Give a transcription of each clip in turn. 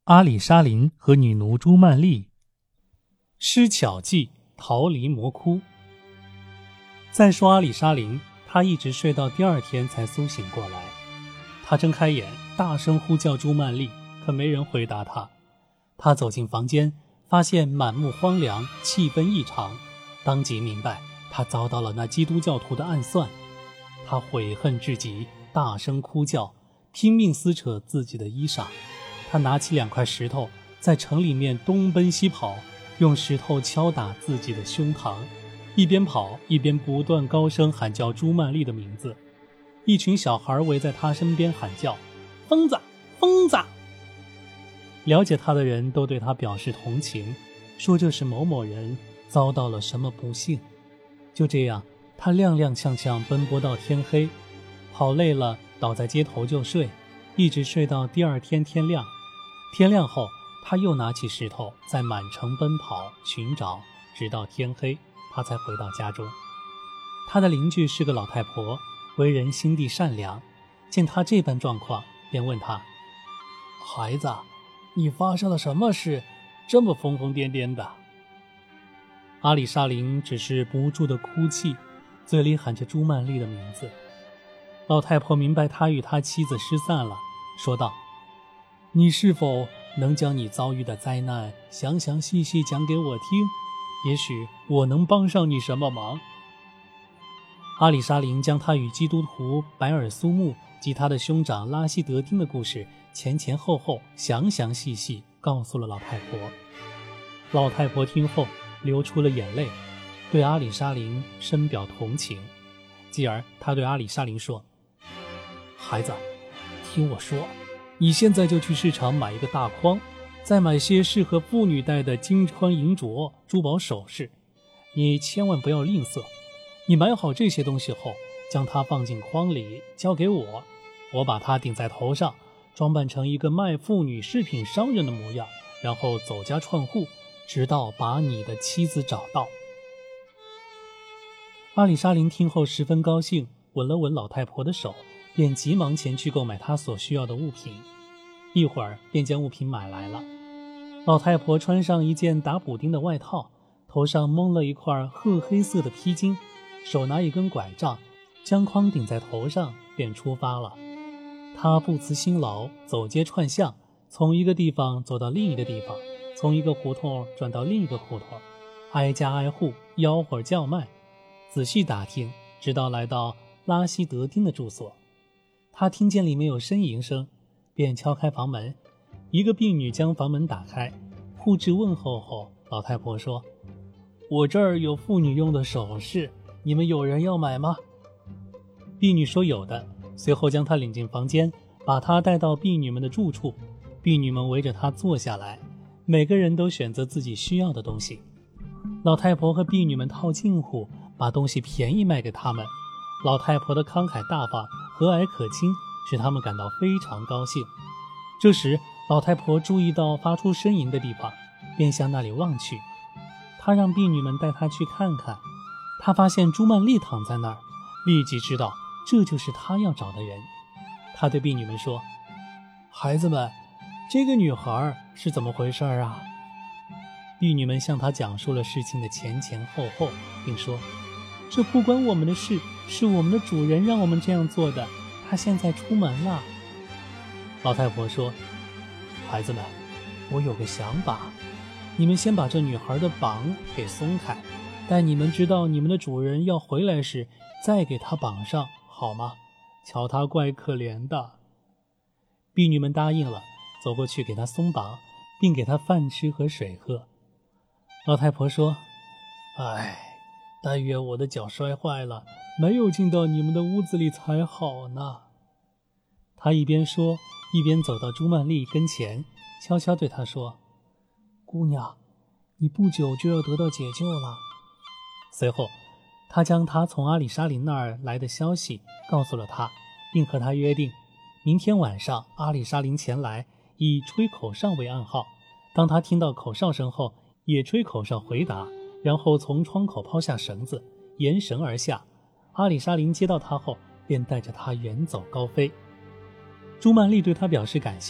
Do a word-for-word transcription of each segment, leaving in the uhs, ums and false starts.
阿里沙林和女奴朱曼丽施巧计逃离魔窟。再说阿里沙林，他一直睡到第二天才苏醒过来。他睁开眼，大声呼叫朱曼丽，可没人回答他。他走进房间，发现满目荒凉，气氛异常，当即明白他遭到了那基督教徒的暗算。他悔恨至极，大声哭叫，拼命撕扯自己的衣裳。他拿起两块石头，在城里面东奔西跑，用石头敲打自己的胸膛，一边跑一边不断高声喊叫朱曼丽的名字。一群小孩围在他身边喊叫：疯子，疯子！了解他的人都对他表示同情，说这是某某人遭到了什么不幸。就这样，他踉踉跄跄奔波到天黑，跑累了倒在街头就睡，一直睡到第二天天亮。天亮后，他又拿起石头在满城奔跑寻找，直到天黑，他才回到家中。他的邻居是个老太婆，为人心地善良，见他这般状况，便问他：孩子，你发生了什么事，这么疯疯癫癫的？阿里沙林只是不住地哭泣，嘴里喊着朱曼丽的名字。老太婆明白他与他妻子失散了，说道：你是否能将你遭遇的灾难详详细细讲给我听？也许我能帮上你什么忙。阿里沙林将他与基督徒白尔苏木及他的兄长拉希德丁的故事前前后后详详细细告诉了老太婆。老太婆听后流出了眼泪，对阿里沙林深表同情。继而他对阿里沙林说：孩子，听我说，你现在就去市场买一个大筐，再买些适合妇女戴的金穿银镯、珠宝首饰。你千万不要吝啬。你买好这些东西后，将它放进筐里，交给我，我把它顶在头上，装扮成一个卖妇女饰品商人的模样，然后走家串户，直到把你的妻子找到。阿里沙林听后十分高兴，吻了吻老太婆的手，便急忙前去购买他所需要的物品。一会儿便将物品买来了。老太婆穿上一件打补丁的外套，头上蒙了一块褐黑色的披巾，手拿一根拐杖，将筐顶在头上，便出发了。她不辞辛劳，走街串巷，从一个地方走到另一个地方，从一个胡同转到另一个胡同，挨家挨户吆喝叫卖，仔细打听，直到来到拉希德丁的住所。他听见里面有呻吟声，便敲开房门。一个婢女将房门打开，互致问候后，老太婆说：我这儿有妇女用的首饰，你们有人要买吗？婢女说有的，随后将她领进房间，把她带到婢女们的住处。婢女们围着她坐下来，每个人都选择自己需要的东西。老太婆和婢女们套近乎，把东西便宜卖给他们。老太婆的慷慨大方、和蔼可亲，使他们感到非常高兴。这时老太婆注意到发出呻吟的地方，便向那里望去。她让婢女们带她去看看。她发现朱曼丽躺在那儿，立即知道这就是她要找的人。她对婢女们说：孩子们，这个女孩是怎么回事啊？婢女们向她讲述了事情的前前后后，并说：这不关我们的事，是我们的主人让我们这样做的，他现在出门了。老太婆说：孩子们，我有个想法，你们先把这女孩的绑给松开，待你们知道你们的主人要回来时，再给她绑上，好吗？瞧她怪可怜的。婢女们答应了，走过去给她松绑，并给她饭吃和水喝。老太婆说：唉，但愿我的脚摔坏了，没有进到你们的屋子里才好呢。她一边说，一边走到朱曼丽跟前，悄悄对她说：姑娘，你不久就要得到解救了。随后她将她从阿里沙林那儿来的消息告诉了她，并和她约定明天晚上阿里沙林前来，以吹口哨为暗号，当他听到口哨声后也吹口哨回答，然后从窗口抛下绳子，沿绳而下。阿里沙林接到他后，便带着他远走高飞。朱曼丽对他表示感谢，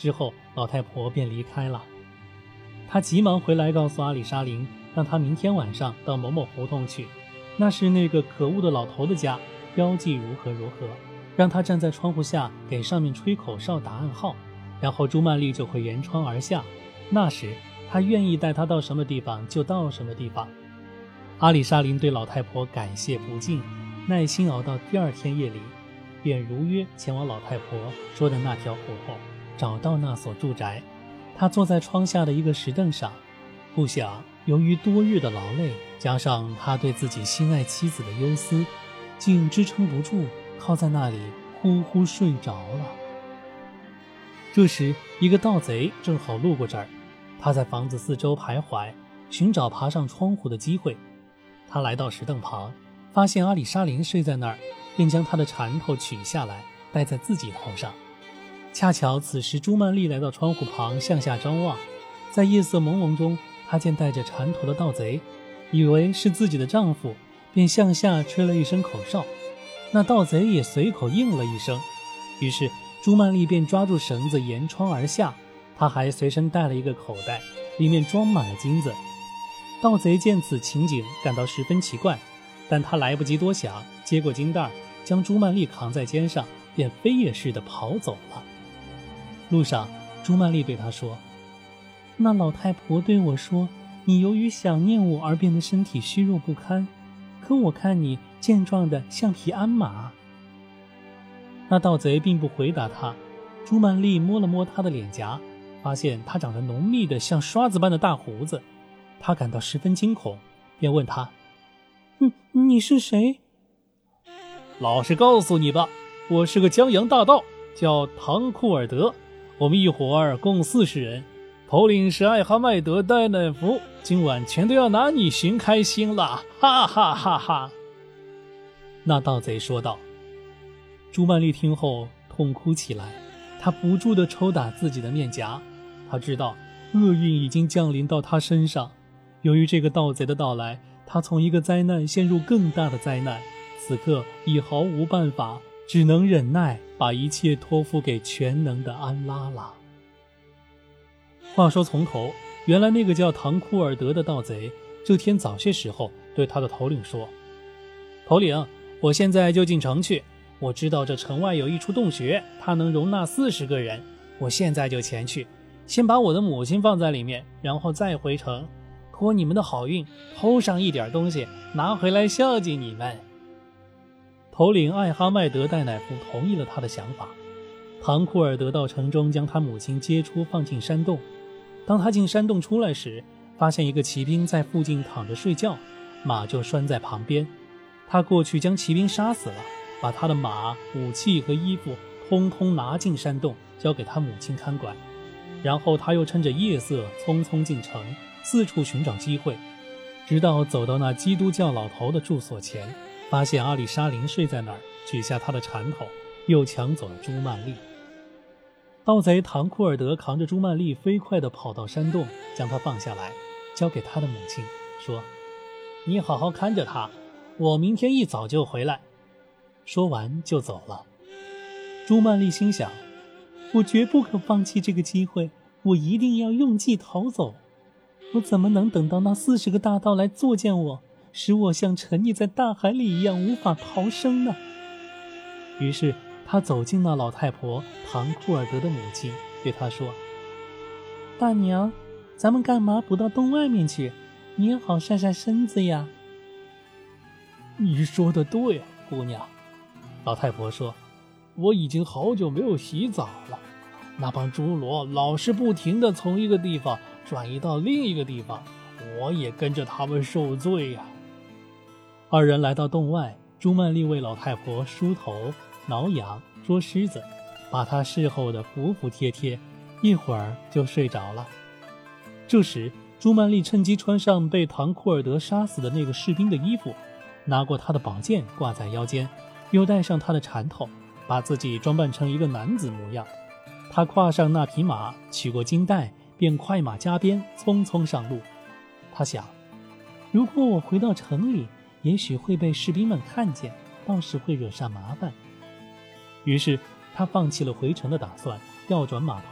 之后，老太婆便离开了。他急忙回来告诉阿里沙林，让他明天晚上到某某胡同去，那是那个可恶的老头的家，标记如何如何，让他站在窗户下给上面吹口哨打暗号，然后朱曼丽就会沿窗而下，那时他愿意带他到什么地方就到什么地方。阿里沙林对老太婆感谢不尽，耐心熬到第二天夜里，便如约前往老太婆说的那条胡同，找到那所住宅。他坐在窗下的一个石凳上，不想由于多日的劳累，加上他对自己心爱妻子的忧思，竟支撑不住，靠在那里呼呼睡着了。这时一个盗贼正好路过这儿，他在房子四周徘徊，寻找爬上窗户的机会。他来到石凳旁，发现阿里沙林睡在那儿，便将他的缠头取下来戴在自己头上。恰巧此时朱曼丽来到窗户旁向下张望，在夜色朦胧中，她见戴着缠头的盗贼，以为是自己的丈夫，便向下吹了一声口哨，那盗贼也随口应了一声，于是朱曼丽便抓住绳子沿窗而下，她还随身带了一个口袋，里面装满了金子。盗贼见此情景感到十分奇怪，但他来不及多想，接过金袋，将朱曼丽扛在肩上，便飞也似的跑走了。路上朱曼丽对他说，那老太婆对我说，你由于想念我而变得身体虚弱不堪，可我看你健壮的像匹鞍马。那盗贼并不回答他，朱曼丽摸了摸他的脸颊，发现他长着浓密的像刷子般的大胡子，他感到十分惊恐，便问他，嗯，你是谁？老实告诉你吧，我是个江洋大盗，叫唐库尔德，我们一伙儿共四十人，头领是艾哈迈德戴乃夫，今晚全都要拿你寻开心了，哈哈哈哈。那盗贼说道。朱曼丽听后痛哭起来，她不住地抽打自己的面颊，她知道厄运已经降临到她身上。由于这个盗贼的到来，她从一个灾难陷入更大的灾难，此刻已毫无办法，只能忍耐，把一切托付给全能的安拉了。话说从头，原来那个叫唐库尔德的盗贼，这天早些时候对他的头领说，头领，我现在就进城去，我知道这城外有一处洞穴，它能容纳四十个人，我现在就前去，先把我的母亲放在里面，然后再回城，托你们的好运，偷上一点东西，拿回来孝敬你们。头领艾哈迈德戴乃夫同意了他的想法。唐库尔德到城中，将他母亲接出，放进山洞。当他进山洞出来时，发现一个骑兵在附近躺着睡觉，马就拴在旁边。他过去将骑兵杀死了，把他的马、武器和衣服通通拿进山洞，交给他母亲看管。然后他又趁着夜色匆匆进城，四处寻找机会，直到走到那基督教老头的住所前，发现阿里沙林睡在那儿，取下他的缠头，又抢走了朱曼丽。盗贼唐库尔德扛着朱曼丽飞快地跑到山洞，将她放下来，交给他的母亲，说，你好好看着她，我明天一早就回来。说完就走了。朱曼丽心想，我绝不可放弃这个机会，我一定要用计逃走。我怎么能等到那四十个大盗来作践我，使我像沉溺在大海里一样无法逃生呢？于是他走进那老太婆唐库尔德的母亲，对她说，大娘，咱们干嘛不到洞外面去，你也好晒晒身子呀。你说的对，姑娘。老太婆说，我已经好久没有洗澡了，那帮侏罗老是不停地从一个地方转移到另一个地方，我也跟着他们受罪呀。二人来到洞外，朱曼丽为老太婆梳头、挠痒、捉虱子，把她侍候得服服帖帖，一会儿就睡着了。这时朱曼丽趁机穿上被唐库尔德杀死的那个士兵的衣服，拿过他的宝剑挂在腰间，又戴上他的缠头，把自己装扮成一个男子模样。他跨上那匹马，取过金带，便快马加鞭，匆匆上路。他想，如果我回到城里，也许会被士兵们看见，到时会惹上麻烦。于是他放弃了回城的打算，调转马头，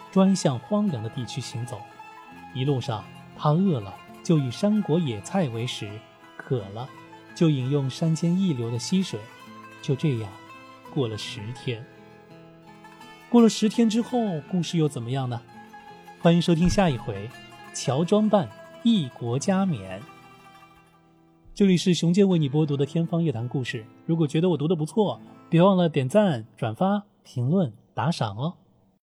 专向荒凉的地区行走。一路上，他饿了就以山果野菜为食，渴了就饮用山间溢流的溪水。就这样过了十天。过了十天之后，故事又怎么样呢？欢迎收听下一回乔装扮异国加冕。这里是熊健为你播读的天方夜谭故事，如果觉得我读得不错，别忘了点赞、转发、评论、打赏哦。